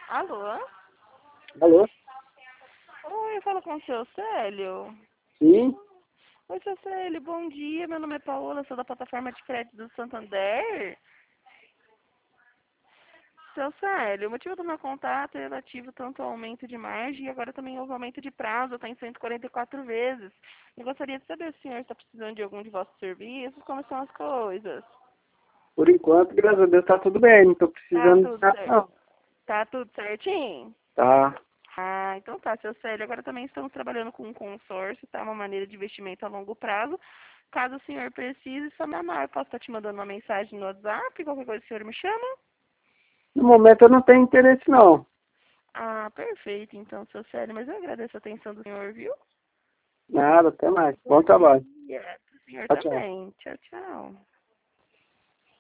Alô? Alô? Oi, eu falo com o seu Célio. Sim? Oi, seu Célio, bom dia. Meu nome é Paola, sou da plataforma de crédito do Santander. Seu Célio, o motivo do meu contato é relativo tanto ao aumento de margem e agora também ao aumento de prazo, está em 144 vezes. Eu gostaria de saber se o senhor está precisando de algum de vossos serviços, como são as coisas. Por enquanto, graças a Deus, tá tudo bem. Não tô Tá precisando de tudo nada, certo? não. Tá tudo certinho? Tá. Ah, então tá, seu Célio. Agora também estamos trabalhando com um consórcio, tá? Uma maneira de investimento a longo prazo. Caso o senhor precise, só me amar. Eu posso estar te mandando uma mensagem no WhatsApp, qualquer coisa o senhor me chama? No momento eu não tenho interesse, não. Ah, perfeito, então, seu Célio. Mas eu agradeço a atenção do senhor, viu? Nada, até mais. Bom Bom trabalho. dia. Pro senhor Tchau, tchau. também. Tchau, tchau.